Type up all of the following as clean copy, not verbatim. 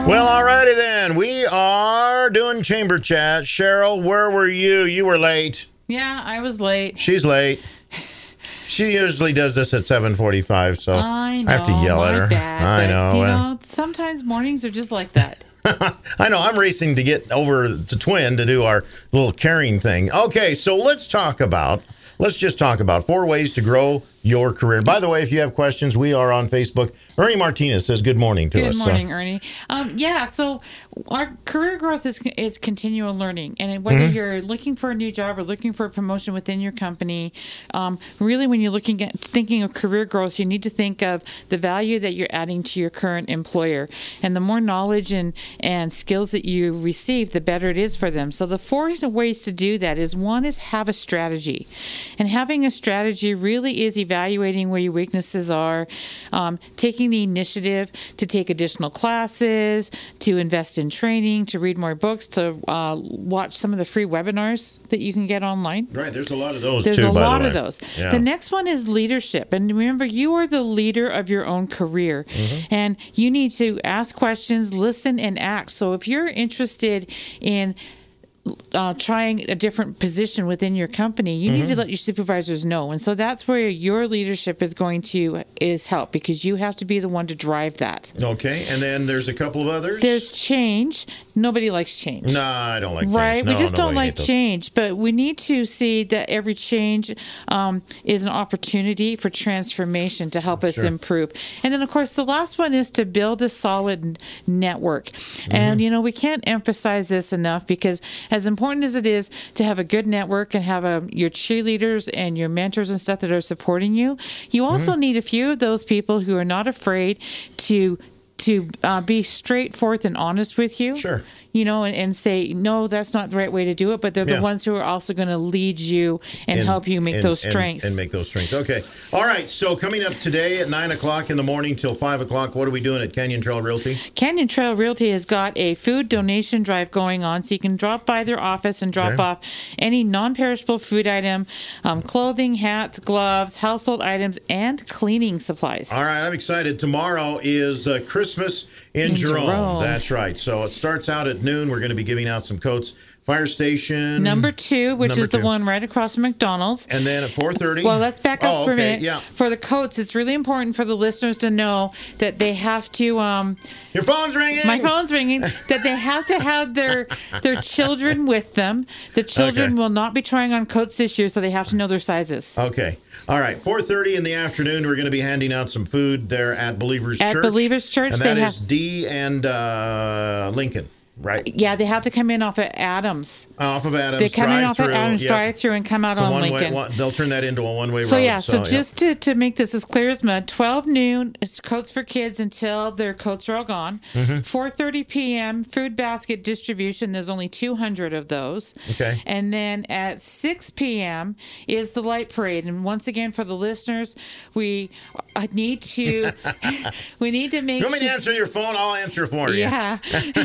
Well, alrighty then. We are doing chamber chat. Cheryl, where were you? You were late. Yeah, I was late. She's late. She usually does this at 7:45, so I know, have to yell at her. Bad, I know. You know, sometimes mornings are just like that. I know. I'm racing to get over to Twin to do our little carrying thing. Okay, so let's just talk about 4 ways to grow your career. By the way, if you have questions, we are on Facebook. Ernie Martinez says good morning to us. Good morning, Ernie. So our career growth is continual learning. And whether you're looking for a new job or looking for a promotion within your company, really when you're thinking of career growth, you need to think of the value that you're adding to your current employer. And the more knowledge and skills that you receive, the better it is for them. So the 4 ways to do that is, one is have a strategy. And having a strategy really is evaluating where your weaknesses are, taking the initiative to take additional classes, to invest in training, to read more books, to watch some of the free webinars that you can get online. Right, there's a lot of those There's too, a by lot the way. of those. Yeah. The next one is leadership. And remember, you are the leader of your own career. And you need to ask questions, listen, and act. So if you're interested in trying a different position within your company, you need to let your supervisors know. And so that's where your leadership is help, because you have to be the one to drive that. Okay, and then there's a couple of others. There's change. Nobody likes change. No, I don't like change. Right? No, We just don't nobody like hates those. change, but we need to see that every change is an opportunity for transformation to help us improve. And then, of course, the last one is to build a solid network. And, we can't emphasize this enough, because as important as it is to have a good network and have your cheerleaders and your mentors and stuff that are supporting you, you also need a few of those people who are not afraid to be straightforward and honest with you. Sure. And say, no, that's not the right way to do it. But they're the ones who are also going to lead you and help you make those strengths. And make those strengths. Okay. All right. So coming up today at 9 o'clock in the morning till 5 o'clock, what are we doing at Canyon Trail Realty? Canyon Trail Realty has got a food donation drive going on. So you can drop by their office and drop off any non-perishable food item, clothing, hats, gloves, household items, and cleaning supplies. All right. I'm excited. Tomorrow is Christmas in Jerome. That's right. So it starts out at noon. We're going to be giving out some coats. Fire station number 2, which is the one right across from McDonald's. And then at 4:30. Well, let's back up for a minute. Yeah. For the coats, it's really important for the listeners to know that they have to. Your phone's ringing. My phone's ringing. That they have to have their children with them. The children will not be trying on coats this year, so they have to know their sizes. Okay. All right. 4:30 in the afternoon, we're going to be handing out some food there at Believers Church. At Believers Church, and that is D and Lincoln. Right. Yeah, they have to come in off of Adams. Off of Adams. They come in off of Adams yep. drive-through and come out on Lincoln. They'll turn that into a one-way road. So just to make this as clear as mud, 12 noon, it's coats for kids until their coats are all gone. 4:30 p.m., food basket distribution. There's only 200 of those. Okay. And then at 6 p.m. is the light parade. And once again, for the listeners, we need to make You want me to answer your phone? I'll answer for you. Yeah.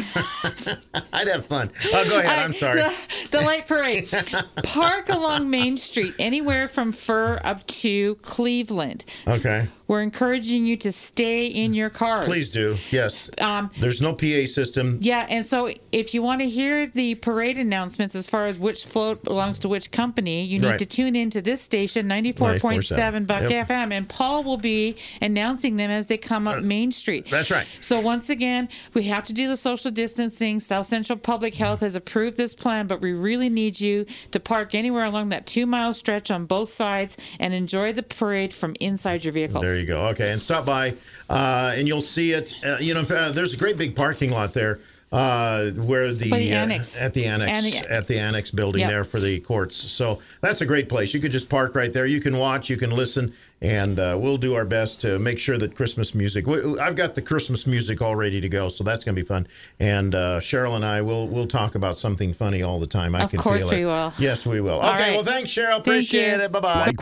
I'd have fun. Oh, go ahead. I'm sorry. The light parade. Park along Main Street, anywhere from Fur up to Cleveland. Okay. We're encouraging you to stay in your cars. Please do. Yes. There's no PA system. Yeah, and so if you want to hear the parade announcements as far as which float belongs to which company, you need to tune into this station, 94.7 Buck FM, and Paul will be announcing them as they come up Main Street. That's right. So once again, we have to do the social distancing. South Central Public Health has approved this plan, but we really need you to park anywhere along that 2-mile stretch on both sides and enjoy the parade from inside your vehicles. There you go. Okay, and stop by, and you'll see it. There's a great big parking lot there where the annex. at the annex building there for the courts. So that's a great place. You could just park right there. You can watch, you can listen, and we'll do our best to make sure that Christmas music. I've got the Christmas music all ready to go, so that's going to be fun. And Cheryl and I will talk about something funny all the time. I can feel it. Of course we will. Yes, we will. All okay, right. well, thanks, Cheryl. Appreciate it. Bye-bye.